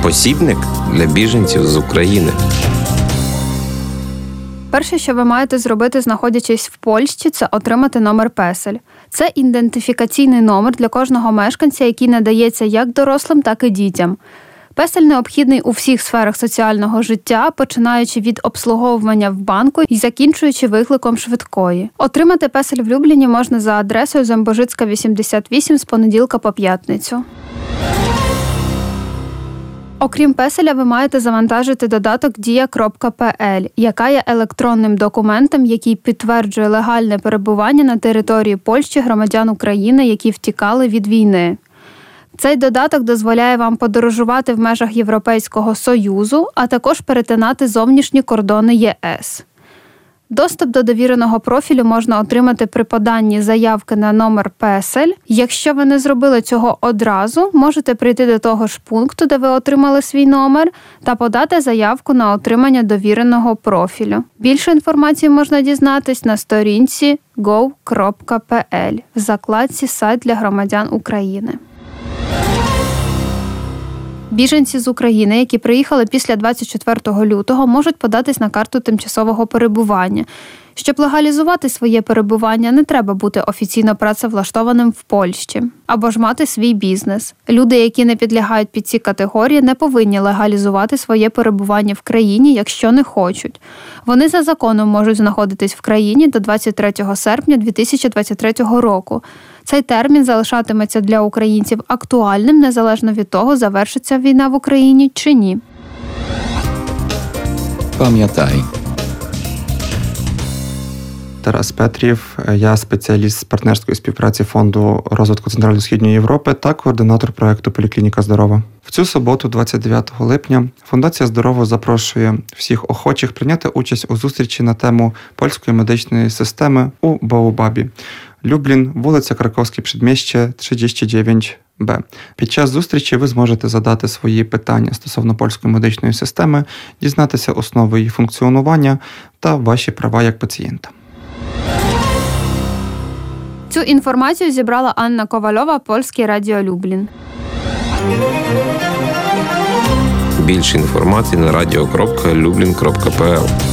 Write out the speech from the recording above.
посібник для біженців з України. Перше, що ви маєте зробити, знаходячись в Польщі, це отримати номер PESEL. Це ідентифікаційний номер для кожного мешканця, який надається як дорослим, так і дітям. PESEL необхідний у всіх сферах соціального життя, починаючи від обслуговування в банку і закінчуючи викликом швидкої. Отримати PESEL в Любліні можна за адресою Зембожицька, 88 з понеділка по п'ятницю. Окрім PESEL, ви маєте завантажити додаток Dія.pl, яка є електронним документом, який підтверджує легальне перебування на території Польщі громадян України, які втікали від війни. Цей додаток дозволяє вам подорожувати в межах Європейського Союзу, а також перетинати зовнішні кордони ЄС. Доступ до довіреного профілю можна отримати при поданні заявки на номер PESEL. Якщо ви не зробили цього одразу, можете прийти до того ж пункту, де ви отримали свій номер, та подати заявку на отримання довіреного профілю. Більше інформації можна дізнатись на сторінці go.pl в закладці «Сайт для громадян України». Біженці з України, які приїхали після 24 лютого, можуть податись на карту тимчасового перебування. Щоб легалізувати своє перебування, не треба бути офіційно працевлаштованим в Польщі або ж мати свій бізнес. Люди, які не підлягають під ці категорії, не повинні легалізувати своє перебування в країні, якщо не хочуть. Вони за законом можуть знаходитись в країні до 23 серпня 2023 року. Цей термін залишатиметься для українців актуальним, незалежно від того, завершиться війна в Україні чи ні. Пам'ятай. Тарас Петрів, я спеціаліст з партнерської співпраці Фонду розвитку Центрально-Східної Європи та координатор проєкту «Поліклініка Здорова». В цю суботу, 29 липня, Фундація Здорово запрошує всіх охочих прийняти участь у зустрічі на тему польської медичної системи у Баобабі. Люблін, вулиця Краковське Przedmieście, 39Б. Під час зустрічі ви зможете задати свої питання стосовно польської медичної системи, дізнатися основи її функціонування та ваші права як пацієнта. Цю інформацію зібрала Анна Ковальова, Польське радіо Люблін. Більше інформації на radio.lublin.pl.